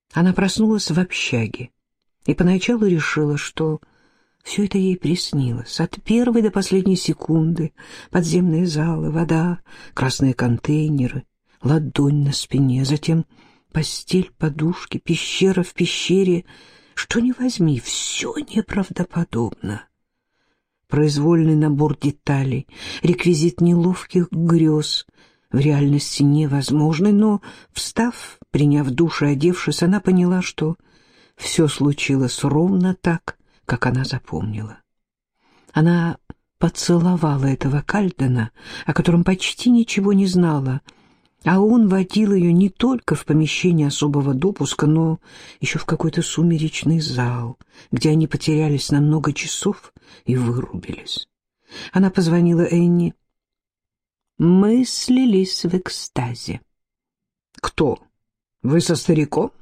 Она проснулась в общаге и поначалу решила, что все это ей приснилось. От первой до последней секунды подземные залы, вода, красные контейнеры, ладонь на спине, затем постель, подушки, пещера в пещере. Что ни возьми, все неправдоподобно. Произвольный набор деталей, реквизит неловких грез в реальности невозможный, но, встав, приняв душ и одевшись, она поняла, что все случилось ровно так, как она запомнила. Она поцеловала этого Кальдена, о котором почти ничего не знала, а он водил ее не только в помещение особого допуска, но еще в какой-то сумеречный зал, где они потерялись на много часов и вырубились. Она позвонила Энни. Мы слились в экстазе. «Кто? Вы со стариком?»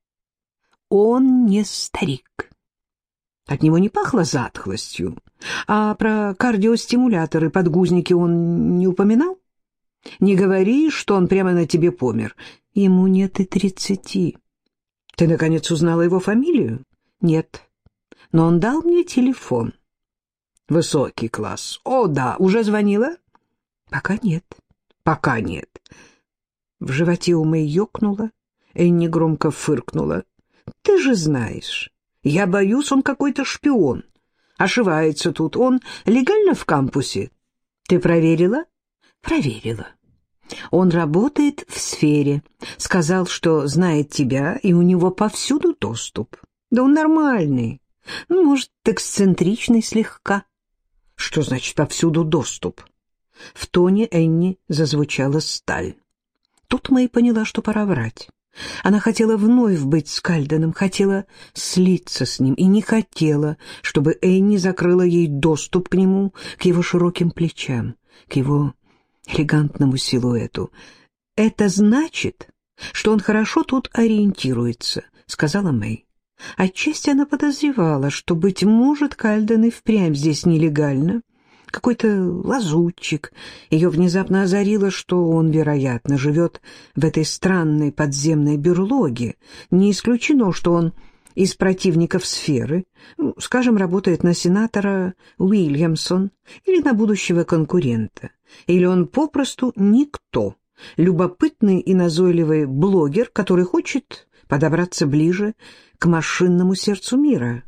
«Он не старик». От него не пахло затхлостью. А про кардиостимуляторы, подгузники он не упоминал? Не говори, что он прямо на тебе помер. Ему нет и 30. Ты, наконец, узнала его фамилию? Нет. Но он дал мне телефон. Высокий класс. О, да. Уже звонила? Пока нет. Пока нет. В животе у Мэй ёкнуло. Энни громко фыркнула. Ты же знаешь, я боюсь, он какой-то шпион. Ошивается тут. Он легально в кампусе? Ты проверила? Проверила. Он работает в сфере. Сказал, что знает тебя, и у него повсюду доступ. Да он нормальный. Ну, может, эксцентричный слегка. Что значит повсюду доступ? В тоне Энни зазвучала сталь. Тут Мэй поняла, что пора врать. Она хотела вновь быть с Кальденом, хотела слиться с ним и не хотела, чтобы Энни закрыла ей доступ к нему, к его широким плечам, к его элегантному силуэту. «Это значит, что он хорошо тут ориентируется», — сказала Мэй. Отчасти она подозревала, что, быть может, Кальден и впрямь здесь нелегально, какой-то лазутчик. Ее внезапно озарило, что он, вероятно, живет в этой странной подземной берлоге. Не исключено, что он из противников сферы, скажем, работает на сенатора Уильямсон или на будущего конкурента. Или он попросту никто, любопытный и назойливый блогер, который хочет подобраться ближе к машинному сердцу мира.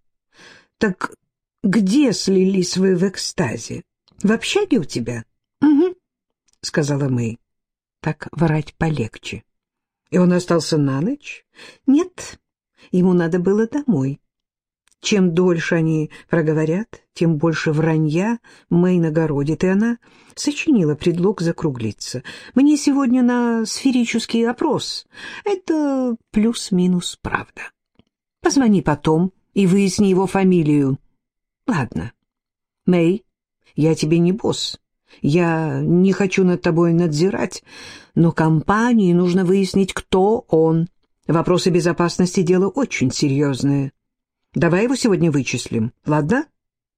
Так где слились вы в экстазе? В общаге у тебя? Угу, сказала Мэй. Так врать полегче. И он остался на ночь? Нет, ему надо было домой. Чем дольше они проговорят, тем больше вранья Мэй нагородит, и она сочинила предлог закруглиться. Мне сегодня на сферический опрос. Это плюс-минус правда. Позвони потом и выясни его фамилию. Ладно. Мэй, я тебе не босс. Я не хочу над тобой надзирать, но компании нужно выяснить, кто он. Вопросы безопасности — дело очень серьезное. Давай его сегодня вычислим, ладно?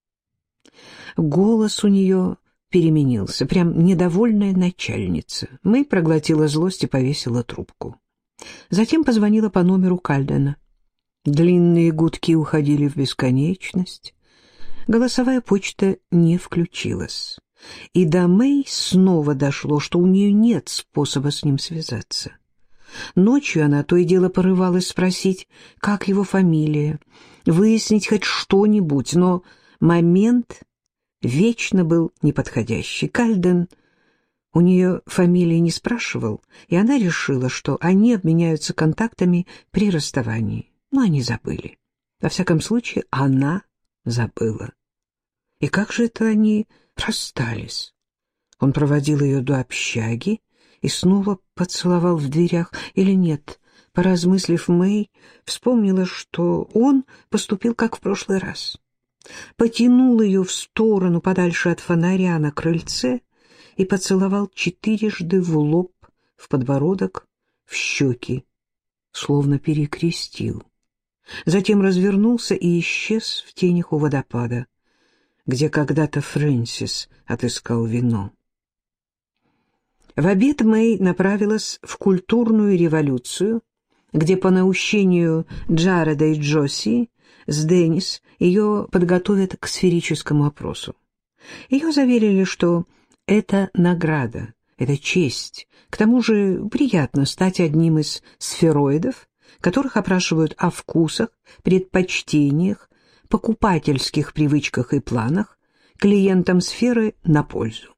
Голос у нее переменился, прям недовольная начальница. Мэй проглотила злость и повесила трубку. Затем позвонила по номеру Кальдена. Длинные гудки уходили в бесконечность. Голосовая почта не включилась. И до Мэй снова дошло, что у нее нет способа с ним связаться. Ночью она то и дело порывалась спросить, как его фамилия, выяснить хоть что-нибудь, но момент вечно был неподходящий. Кальден у нее фамилии не спрашивал, и она решила, что они обменяются контактами при расставании. Но они забыли. Во всяком случае, она забыла. И как же это они расстались? Он проводил ее до общаги и снова поцеловал в дверях. Или нет, поразмыслив, Мэй вспомнила, что он поступил как в прошлый раз. Потянул ее в сторону подальше от фонаря на крыльце и поцеловал 4 в лоб, в подбородок, в щеки, словно перекрестил. Затем развернулся и исчез в тенях у водопада, где когда-то Фрэнсис отыскал вино. В обед Мэй направилась в культурную революцию, где по наущению Джареда и Джоси с Деннис ее подготовят к сферическому опросу. Ее заверили, что это награда, это честь. К тому же приятно стать одним из сфероидов, которых опрашивают о вкусах, предпочтениях, покупательских привычках и планах, клиентам сферы на пользу.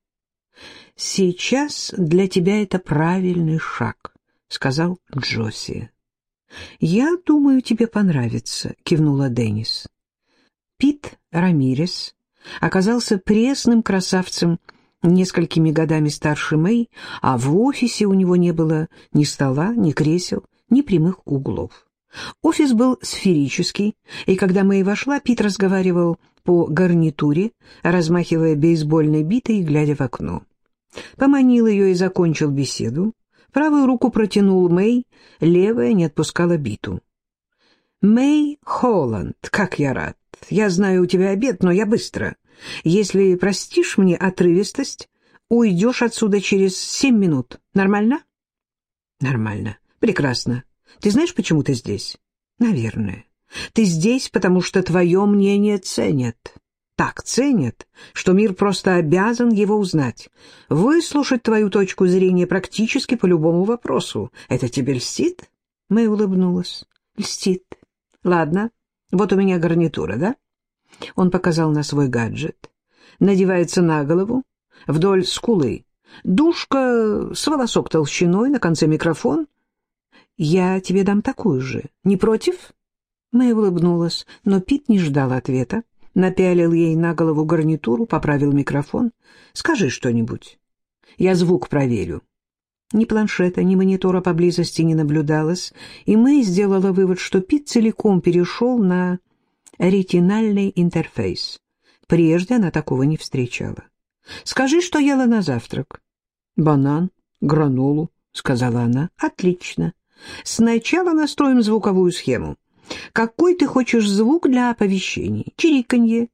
«Сейчас для тебя это правильный шаг», — сказал Джоси. «Я думаю, тебе понравится», — кивнула Деннис. Пит Рамирес оказался пресным красавцем, несколькими годами старше Мэй, а в офисе у него не было ни стола, ни кресел, ни прямых углов. Офис был сферический, и когда Мэй вошла, Пит разговаривал по гарнитуре, размахивая бейсбольной битой и глядя в окно. Поманил ее и закончил беседу. Правую руку протянул Мэй, левая не отпускала биту. «Мэй Холланд, как я рад! Я знаю, у тебя обед, но я быстро. Если простишь мне отрывистость, уйдешь отсюда через 7 минут. Нормально?» «Нормально. Прекрасно. Ты знаешь, почему ты здесь?» «Наверное. Ты здесь, потому что твое мнение ценят. Так ценят, что мир просто обязан его узнать. Выслушать твою точку зрения практически по любому вопросу. Это тебе льстит?» Мэй улыбнулась. «Льстит. Ладно, вот у меня гарнитура, да?» Он показал на свой гаджет. Надевается на голову, вдоль скулы. Дужка с волосок толщиной, на конце микрофон. «Я тебе дам такую же. Не против?» Мэй улыбнулась, но Пит не ждал ответа. Напялил ей на голову гарнитуру, поправил микрофон. «Скажи что-нибудь. Я звук проверю». Ни планшета, ни монитора поблизости не наблюдалось, и Мэй сделала вывод, что Пит целиком перешел на ретинальный интерфейс. Прежде она такого не встречала. «Скажи, что ела на завтрак». «Банан, гранолу», — сказала она. «Отлично. Сначала настроим звуковую схему. Какой ты хочешь звук для оповещений? Чириканье?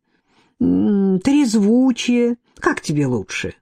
Трезвучие? Как тебе лучше?»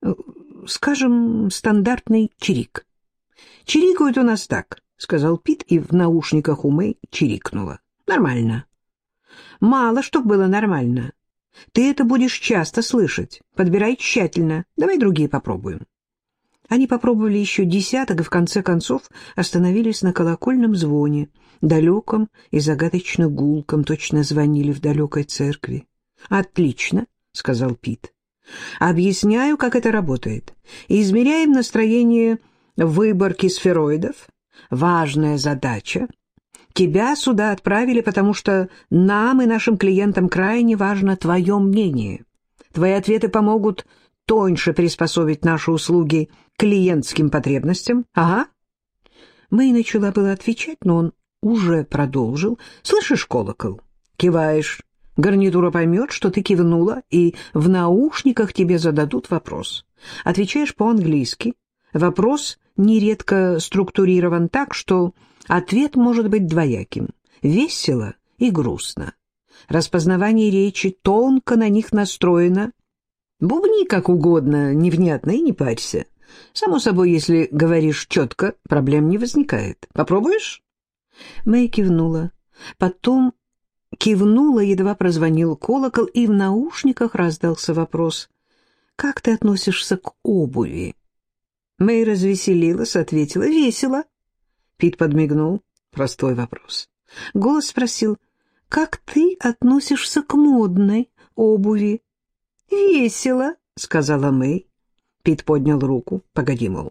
«Скажем, стандартный чирик». «Чирикают у нас так», — сказал Пит, и в наушниках у Мэй чирикнуло. «Нормально». «Мало, чтоб было нормально. Ты это будешь часто слышать. Подбирай тщательно. Давай другие попробуем». Они попробовали еще десяток и в конце концов остановились на колокольном звоне, далеком и загадочно гулком, точно звонили в далекой церкви. «Отлично», — сказал Пит. «Объясняю, как это работает. Измеряем настроение выборки сфероидов. Важная задача. Тебя сюда отправили, потому что нам и нашим клиентам крайне важно твое мнение. Твои ответы помогут тоньше приспособить наши услуги к клиентским потребностям». «Ага». Мэй начала было отвечать, но он уже продолжил. «Слышишь колокол? Киваешь. Гарнитура поймет, что ты кивнула, и в наушниках тебе зададут вопрос. Отвечаешь по-английски. Вопрос нередко структурирован так, что ответ может быть двояким. Весело и грустно. Распознавание речи тонко на них настроено. Бубни как угодно, невнятно, и не парься. Само собой, если говоришь четко, проблем не возникает. Попробуешь?» Мэй кивнула. Потом кивнула, едва прозвонил колокол, и в наушниках раздался вопрос: «Как ты относишься к обуви?» Мэй развеселилась, ответила: «Весело». Пит подмигнул. Простой вопрос. Голос спросил: «Как ты относишься к модной обуви?» «Весело», — сказала Мэй. Пит поднял руку. «Погоди, мол».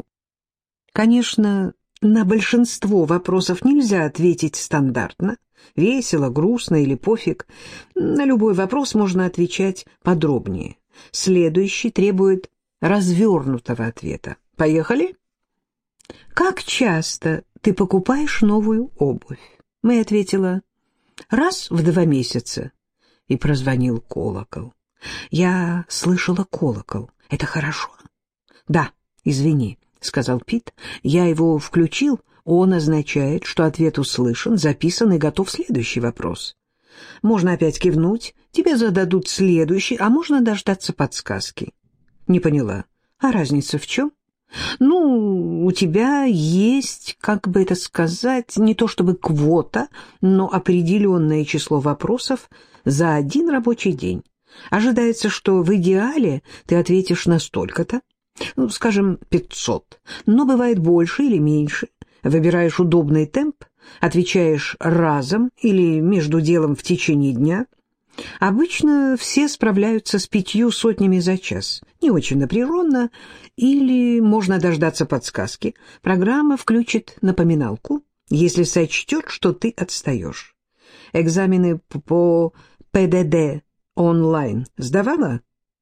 Конечно, на большинство вопросов нельзя ответить стандартно. Весело, грустно или пофиг. На любой вопрос можно отвечать подробнее. Следующий требует развернутого ответа. Поехали? «Как часто ты покупаешь новую обувь?» Мэй ответила: «Раз в 2 месяца». И прозвонил колокол. «Я слышала колокол. Это хорошо?» «Да, извини», — сказал Пит. «Я его включил. Он означает, что ответ услышан, записан и готов следующий вопрос. Можно опять кивнуть, тебе зададут следующий, а можно дождаться подсказки». «Не поняла. А разница в чем?» Ну, у тебя есть, как бы это сказать, не то чтобы квота, но определенное число вопросов за один рабочий день. Ожидается, что в идеале ты ответишь на столько-то, ну, скажем, 500, но бывает больше или меньше. Выбираешь удобный темп, отвечаешь разом или между делом в течение дня. Обычно все справляются с 500 за час. Не очень напряженно, или можно дождаться подсказки. Программа включит напоминалку, если сочтет, что ты отстаешь. Экзамены по ПДД онлайн сдавала?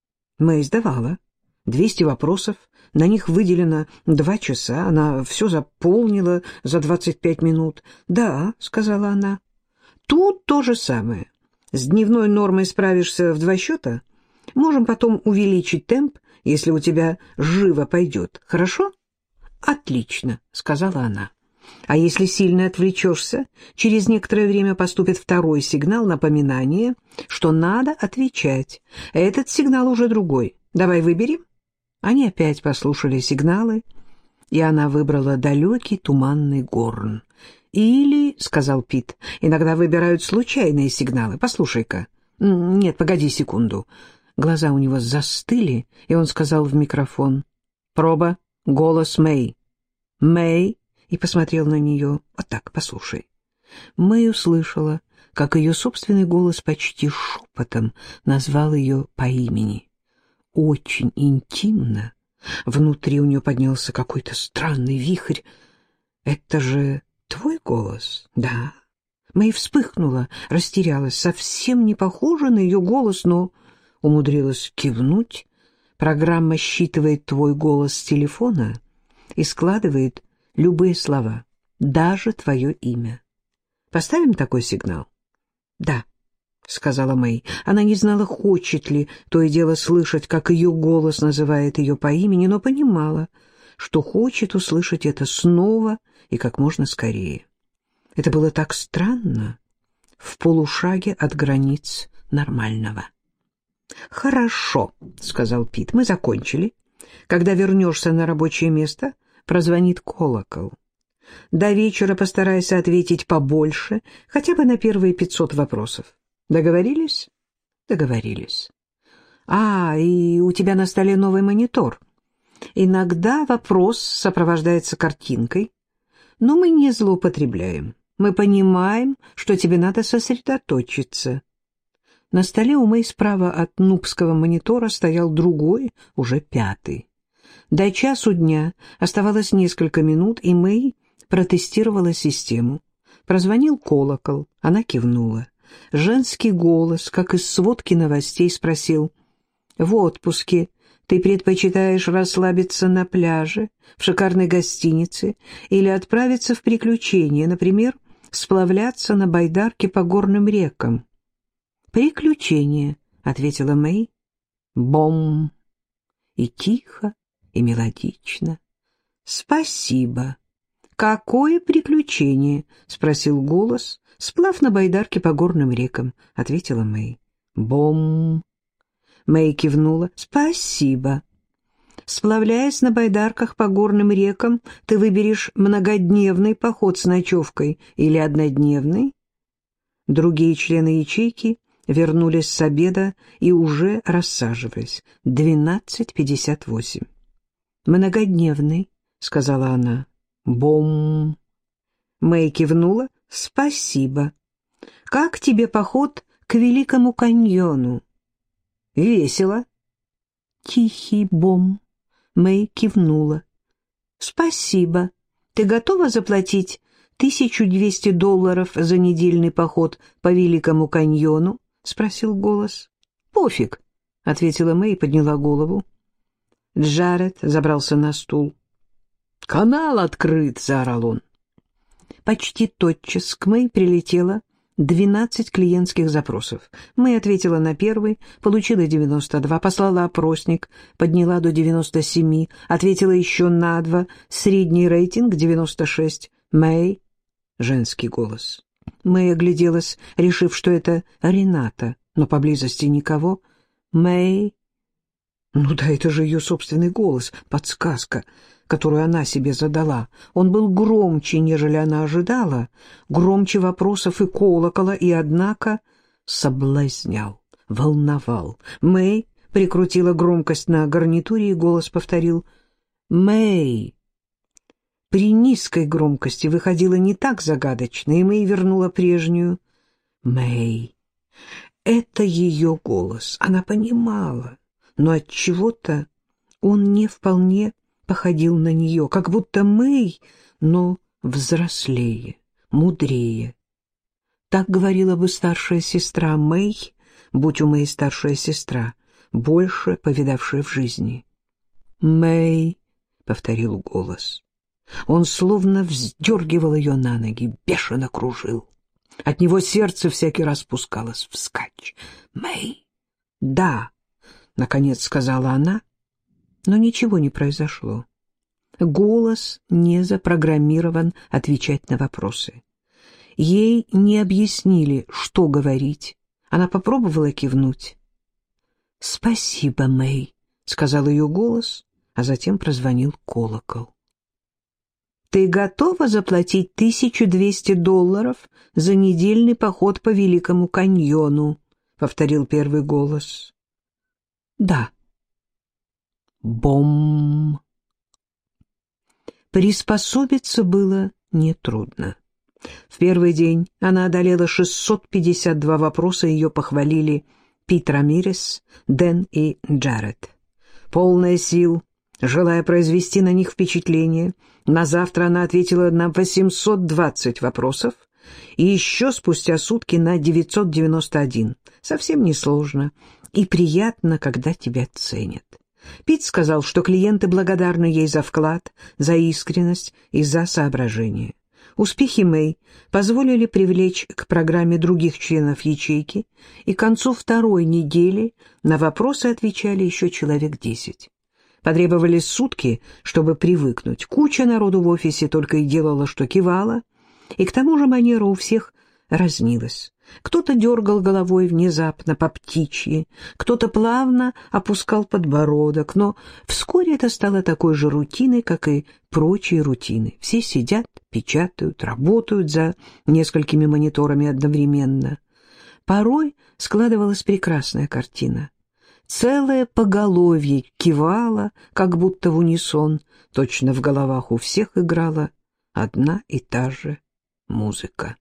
Мэй сдавала. 200 вопросов, на них выделено 2 часа, она все заполнила за 25 минут. «Да», — сказала она, — «тут то же самое. С дневной нормой справишься в 2 счета. Можем потом увеличить темп, если у тебя живо пойдет. Хорошо?» «Отлично», — сказала она. «А если сильно отвлечешься, через некоторое время поступит второй сигнал напоминания, что надо отвечать. Этот сигнал уже другой. Давай выберем». Они опять послушали сигналы, и она выбрала далекий туманный горн. «Или, — сказал Пит, — иногда выбирают случайные сигналы. Послушай-ка». «Нет, погоди секунду». Глаза у него застыли, и он сказал в микрофон: «Проба, голос Мэй». «Мэй», и посмотрел на нее. «Вот так, послушай». Мэй услышала, как ее собственный голос почти шепотом назвал ее по имени. Очень интимно. Внутри у нее поднялся какой-то странный вихрь. «Это же твой голос?» «Да». Мэй вспыхнула, растерялась, совсем не похожа на ее голос, но умудрилась кивнуть. «Программа считывает твой голос с телефона и складывает любые слова, даже твое имя. Поставим такой сигнал?» «Да», — сказала Мэй. Она не знала, хочет ли то и дело слышать, как ее голос называет ее по имени, но понимала, что хочет услышать это снова и как можно скорее. Это было так странно, в полушаге от границ нормального. «Хорошо», — сказал Пит, — «мы закончили. Когда вернешься на рабочее место, прозвонит колокол. До вечера постарайся ответить побольше, хотя бы на первые 500 вопросов. Договорились?» «Договорились». И у тебя на столе новый монитор. Иногда вопрос сопровождается картинкой, но мы не злоупотребляем. Мы понимаем, что тебе надо сосредоточиться». На столе у Мэй справа от нубского монитора стоял другой, уже 5-й. До часу дня оставалось несколько минут, и Мэй протестировала систему. Прозвонил колокол, она кивнула. Женский голос, как из сводки новостей, спросил: «В отпуске ты предпочитаешь расслабиться на пляже, в шикарной гостинице или отправиться в приключения, например, сплавляться на байдарке по горным рекам?» «Приключения», — ответила Мэй. «Бом!» И тихо, и мелодично. «Спасибо». «Какое приключение?» — спросил голос. «Сплав на байдарке по горным рекам», — ответила Мэй. «Бом!» Мэй кивнула. «Спасибо. Сплавляясь на байдарках по горным рекам, ты выберешь многодневный поход с ночевкой или однодневный?» Другие члены ячейки вернулись с обеда и уже рассаживались. 12:58. «Многодневный», — сказала она. «Бом!» Мэй кивнула. «Спасибо. Как тебе поход к Великому каньону?» «Весело». Тихий бом. Мэй кивнула. «Спасибо. Ты готова заплатить $1200 за недельный поход по Великому каньону?» — спросил голос. «Пофиг», — ответила Мэй и подняла голову. Джаред забрался на стул. «Канал открыт!» — заорал он. Почти тотчас к Мэй прилетело 12 клиентских запросов. Мэй ответила на первый, получила 92, послала опросник, подняла до 97, ответила еще на 2, средний рейтинг 96. Мэй, женский голос. Мэй огляделась, решив, что это Рената, но поблизости никого. Мэй... Ну да, это же ее собственный голос, подсказка. которую она себе задала. Он был громче, нежели она ожидала, громче вопросов и колокола, и, однако, соблазнял, волновал. Мэй прикрутила громкость на гарнитуре, и голос повторил «Мэй». При низкой громкости выходило не так загадочно, и Мэй вернула прежнюю «Мэй». Это ее голос, она понимала, но отчего-то он не вполне походил на нее, как будто Мэй, но взрослее, мудрее. Так говорила бы старшая сестра Мэй, будь у Мэй старшая сестра, больше повидавшая в жизни. «Мэй», — повторил голос. Он словно вздергивал ее на ноги, бешено кружил. От него сердце всякий раз спускалось вскачь. «Мэй!» «Да», — наконец сказала она, но ничего не произошло. Голос не запрограммирован отвечать на вопросы. Ей не объяснили, что говорить. Она попробовала кивнуть. «Спасибо, Мэй», — сказал ее голос, а затем прозвонил колокол. «Ты готова заплатить $1200 за недельный поход по Великому каньону?» — повторил первый голос. «Да». Бом! Приспособиться было нетрудно. В первый день она одолела 652 вопроса, ее похвалили Пит Рамирес, Дэн и Джаред. Полная сил, желая произвести на них впечатление, на завтра она ответила на 820 вопросов и еще спустя сутки на 991. Совсем несложно и приятно, когда тебя ценят. Пит сказал, что клиенты благодарны ей за вклад, за искренность и за соображение. Успехи Мэй позволили привлечь к программе других членов ячейки, и к концу второй недели на вопросы отвечали еще человек 10. Потребовались сутки, чтобы привыкнуть. Куча народу в офисе только и делала, что кивала, и к тому же манера у всех разнилась. Кто-то дергал головой внезапно, по птичьи, кто-то плавно опускал подбородок, но вскоре это стало такой же рутиной, как и прочие рутины. Все сидят, печатают, работают за несколькими мониторами одновременно. Порой складывалась прекрасная картина. Целое поголовье кивало, как будто в унисон, точно в головах у всех играла одна и та же музыка.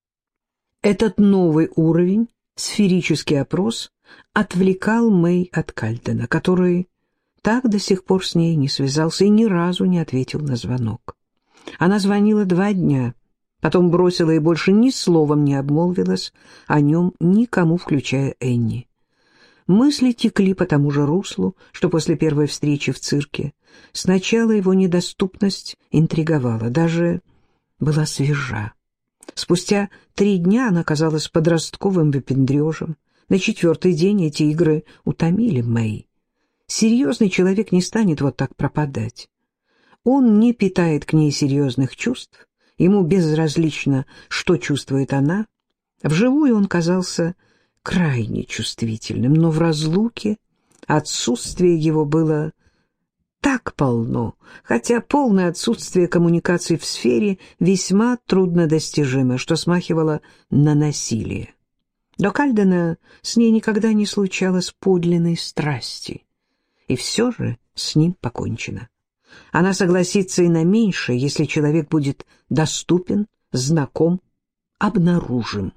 Этот новый уровень, сферический опрос, отвлекал Мэй от Кальдена, который так до сих пор с ней не связался и ни разу не ответил на звонок. Она звонила 2 дня, потом бросила и больше ни словом не обмолвилась о нем никому, включая Энни. Мысли текли по тому же руслу, что после первой встречи в цирке. Сначала его недоступность интриговала, даже была свежа. Спустя 3 дня она казалась подростковым выпендрежем. На 4-й день эти игры утомили Мэй. Серьезный человек не станет вот так пропадать. Он не питает к ней серьезных чувств, ему безразлично, что чувствует она. Вживую он казался крайне чувствительным, но в разлуке отсутствие его было так полно, хотя полное отсутствие коммуникаций в сфере весьма труднодостижимо, что смахивало на насилие. До Кальдена с ней никогда не случалось подлинной страсти, и все же с ним покончено. Она согласится и на меньшее, если человек будет доступен, знаком, обнаружим.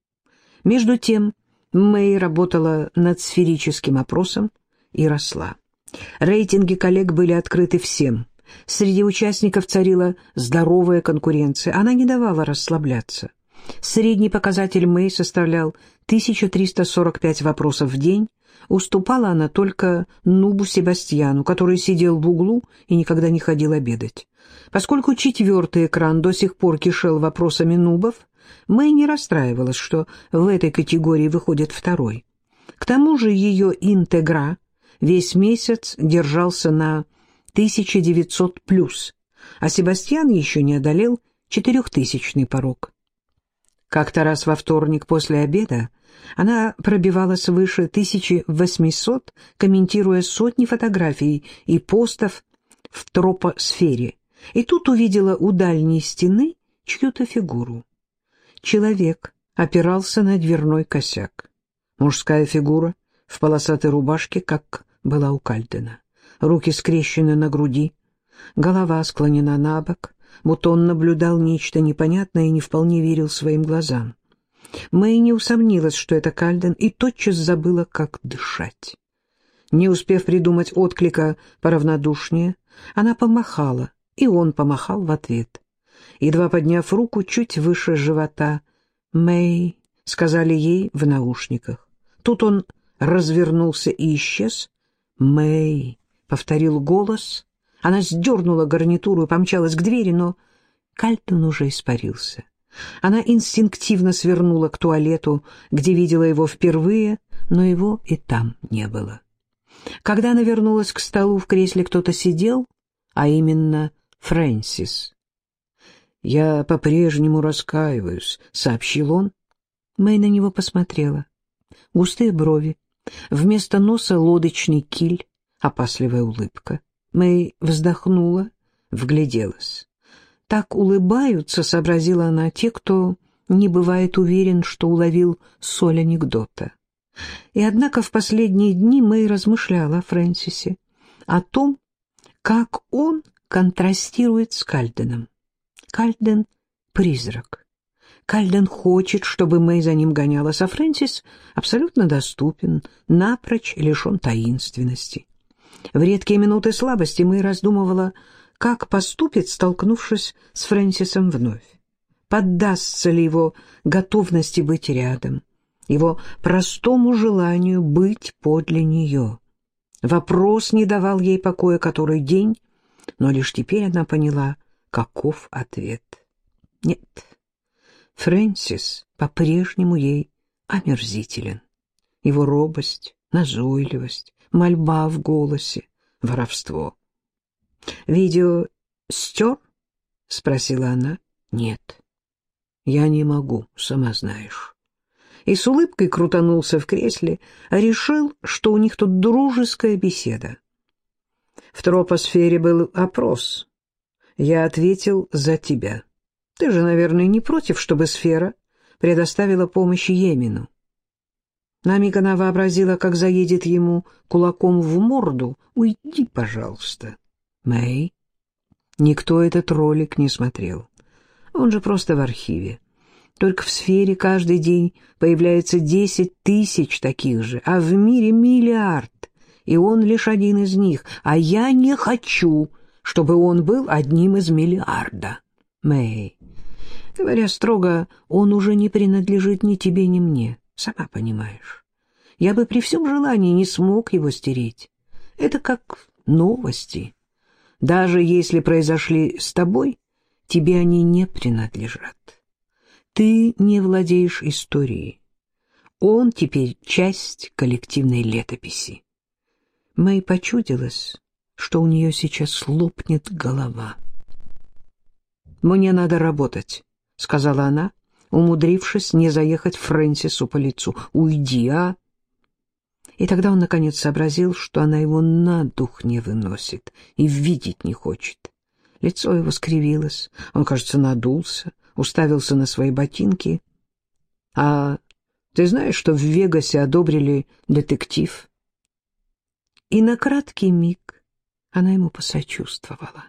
Между тем Мэй работала над сферическим опросом и росла. Рейтинги коллег были открыты всем. Среди участников царила здоровая конкуренция. Она не давала расслабляться. Средний показатель Мэй составлял 1345 вопросов в день. Уступала она только нубу Себастьяну, который сидел в углу и никогда не ходил обедать. Поскольку 4-й экран до сих пор кишел вопросами нубов, Мэй не расстраивалась, что в этой категории выходит 2-й. К тому же ее интегра весь месяц держался на 1900+, а Себастьян еще не одолел 4000-ный порог. Как-то раз во вторник после обеда она пробивалась выше 1800, комментируя сотни фотографий и постов в тропосфере, и тут увидела у дальней стены чью-то фигуру. Человек опирался на дверной косяк. Мужская фигура в полосатой рубашке, как была у Кальдена. Руки скрещены на груди, голова склонена на бок, будто он наблюдал нечто непонятное и не вполне верил своим глазам. Мэй не усомнилась, что это Кальден, и тотчас забыла, как дышать. Не успев придумать отклика поравнодушнее, она помахала, и он помахал в ответ. Едва подняв руку чуть выше живота, «Мэй», — сказали ей в наушниках. Тут он развернулся и исчез. «Мэй», — повторил голос. Она сдернула гарнитуру и помчалась к двери, но Кальден уже испарился. Она инстинктивно свернула к туалету, где видела его впервые, но его и там не было. Когда она вернулась к столу, в кресле кто-то сидел, а именно Фрэнсис. «Я по-прежнему раскаиваюсь», — сообщил он. Мэй на него посмотрела. Густые брови, вместо носа лодочный киль, опасливая улыбка. Мэй вздохнула, вгляделась. Так улыбаются, сообразила она, те, кто не бывает уверен, что уловил соль анекдота. И однако в последние дни Мэй размышляла о Фрэнсисе, о том, как он контрастирует с Кальденом. Кальден — призрак. Кальден хочет, чтобы Мэй за ним гонялась, а Фрэнсис абсолютно доступен, напрочь лишен таинственности. В редкие минуты слабости Мэй раздумывала, как поступит, столкнувшись с Фрэнсисом вновь. Поддастся ли его готовности быть рядом, его простому желанию быть подле нее. Вопрос не давал ей покоя который день, но лишь теперь она поняла, каков ответ. Нет, Фрэнсис по-прежнему ей омерзителен. Его робость, назойливость, мольба в голосе, воровство. «Видео стер?» — спросила она. «Нет, я не могу, сама знаешь». И с улыбкой крутанулся в кресле, а решил, что у них тут дружеская беседа. В тропосфере был опрос. Я ответил за тебя. Ты же, наверное, не против, чтобы сфера предоставила помощь Йемену? На миг она вообразила, как заедет ему кулаком в морду. «Уйди, пожалуйста». Мэй, никто этот ролик не смотрел. Он же просто в архиве. Только в сфере каждый день появляется 10 тысяч таких же, а в мире миллиард, и он лишь один из них. А я не хочу, чтобы он был одним из миллиарда. Мэй, говоря строго, он уже не принадлежит ни тебе, ни мне, сама понимаешь. Я бы при всем желании не смог его стереть. Это как новости. Даже если произошли с тобой, тебе они не принадлежат. Ты не владеешь историей. Он теперь часть коллективной летописи. Мэй почудилось, что у нее сейчас лопнет голова. «Мне надо работать», — сказала она, умудрившись не заехать Фрэнсису по лицу. «Уйди, а!» И тогда он наконец сообразил, что она его на дух не выносит и видеть не хочет. Лицо его скривилось, он, кажется, надулся, уставился на свои ботинки. «А ты знаешь, что в Вегасе одобрили детектив?» И на краткий миг она ему посочувствовала.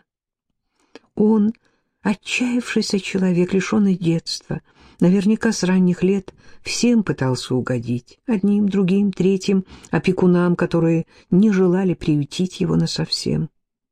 Он, отчаявшийся человек, лишенный детства, наверняка с ранних лет всем пытался угодить, одним, другим, третьим, опекунам, которые не желали приютить его насовсем.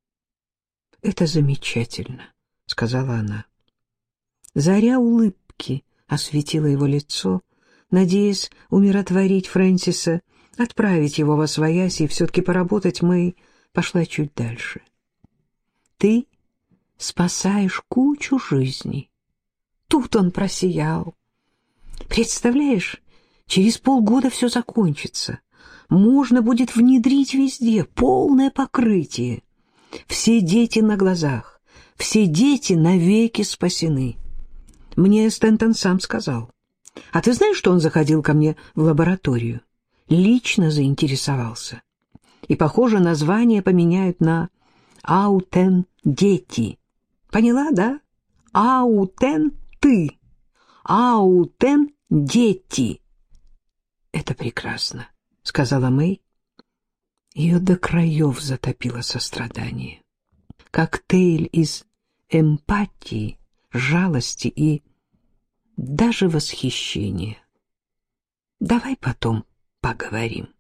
«Это замечательно», — сказала она. Заря улыбки осветила его лицо, надеясь умиротворить Фрэнсиса, отправить его восвояси и все-таки поработать. Мэй пошла чуть дальше. «Ты спасаешь кучу жизней». Тут он просиял. «Представляешь, через полгода все закончится. Можно будет внедрить везде полное покрытие. Все дети на глазах, все дети навеки спасены. Мне Стентон сам сказал. А ты знаешь, что он заходил ко мне в лабораторию? Лично заинтересовался. И, похоже, название поменяют на Аутен дети. Поняла, да? Аутен ты. Аутен дети. Это прекрасно, сказала Мэй. Ее до краев затопило сострадание. Коктейль из эмпатии, жалости и даже восхищения. Давай потом поговорим.